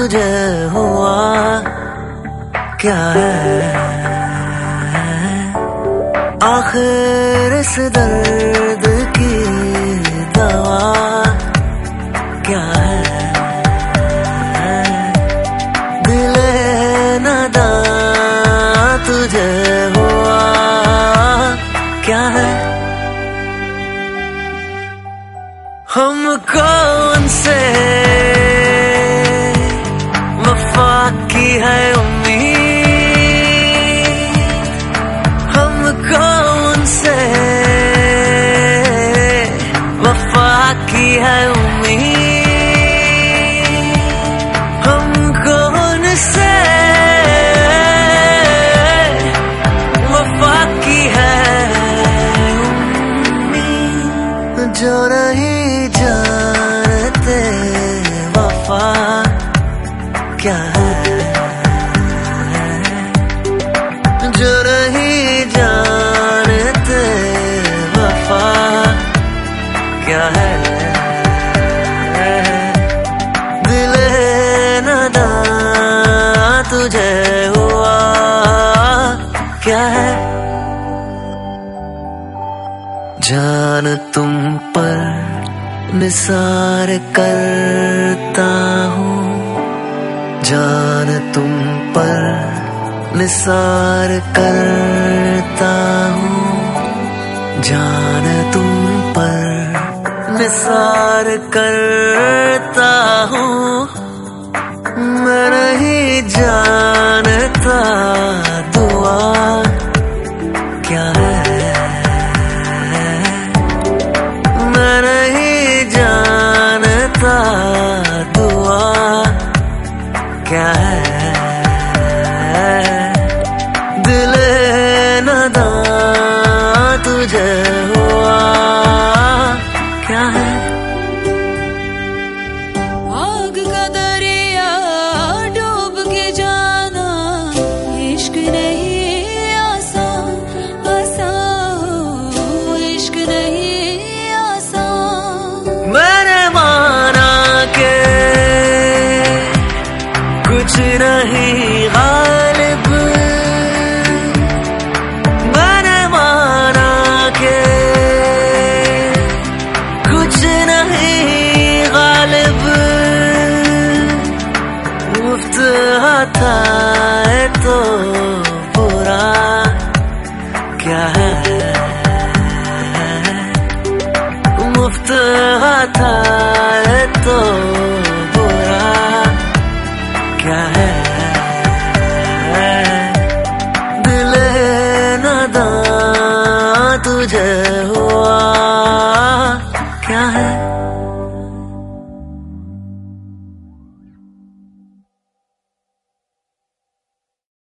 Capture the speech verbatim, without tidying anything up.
तुझे हुआ क्या है, आखिर इस दर्द की दवा क्या है। दिले नदा तुझे हुआ क्या है, हमको उनसे वफा की है उम्मीद, हमको उनसे वफा की है उम्मीद, हमको उनसे वफा की है उम्मीद। जो नहीं जानते वफा क्या है, जो नहीं जानते वफा क्या है। दिले नदा तुझे हुआ क्या है, जान तुम पर निसार करता हूँ, जान तुम पर निसार करता हूँ, जान तुम पर निसार करता हूँ। मैं नहीं जानता दुआ क्या है, मैं नहीं जानता दुआ क्या है। दिले नदा तुझे हुआ क्या है, आग का दरिया डूब के जाना इश्क नहीं आसान, आसान इश्क नहीं आसान। मैंने माना के कुछ नहीं गालिब, मैंने माना के कुछ नहीं गालिब, मुफ्त था तो बुरा क्या है, मुफ्त था